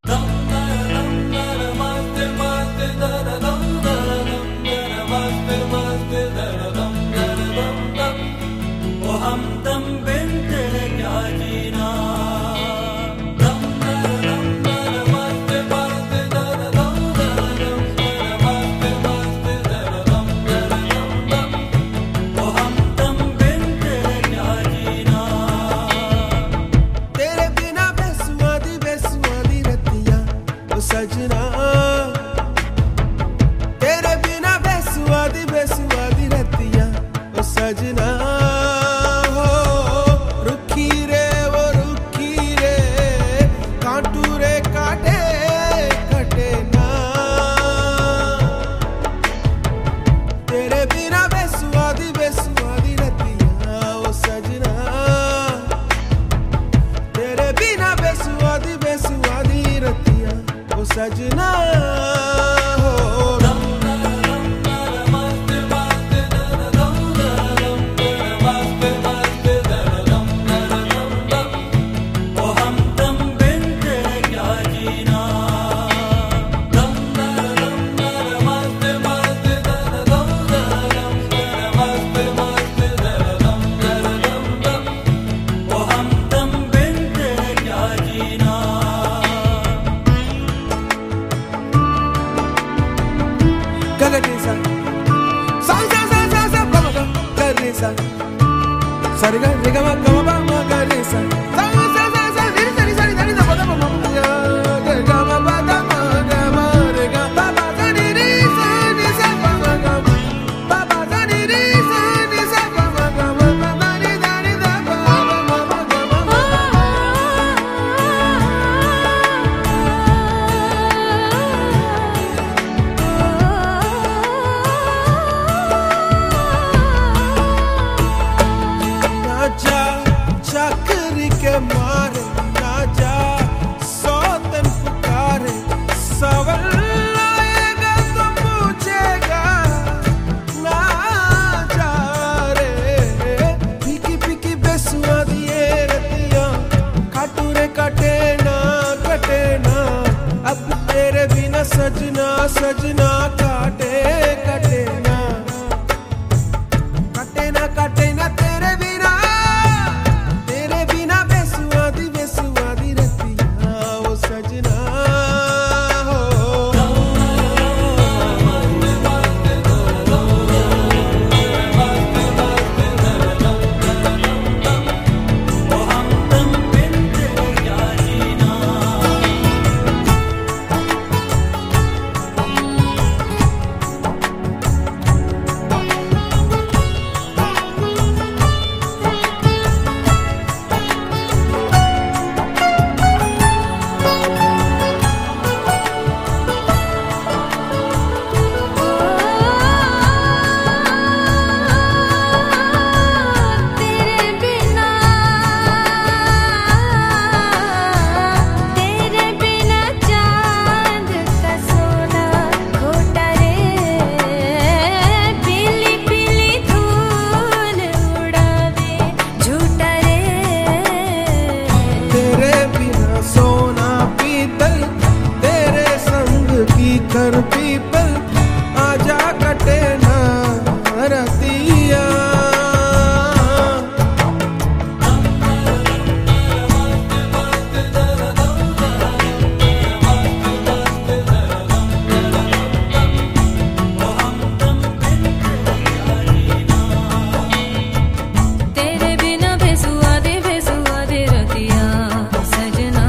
सजना तेरे बिना बेसुआदी बेसुआदी रतिया ओ सजना हो रुखी रे वो रुखी रे कांटू रे काटे कटे ना तेरे बिना बेसुआदी बेसुआदी रतिया ओ सजना तेरे बिना बेसुआदी बेसुआदी रतिया ओ सजना चाकरी के मारे ना जा सौतन पुकारे सवाल आएगा तो पूछेगा ना जा रे फीकी फीकी बेसुआदी ये रतियां काटू रे कटे ना अब तेरे बिना सजना सजना काटे कटे ना तेरे बिना कर पीपल आजा कटे ना रतिया तेरे बिना बेसुआदी बेसुआदी रतिया सजना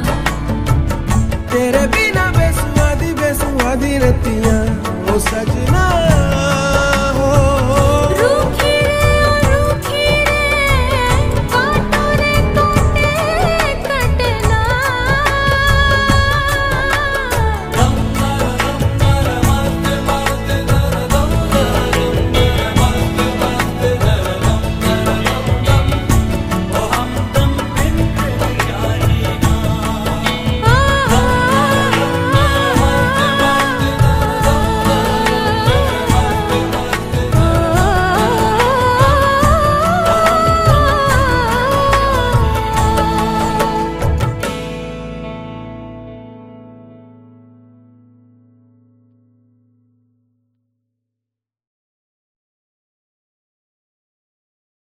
तेरे बिना बेसुआदी बेसुआदी रतियां ओ सजना।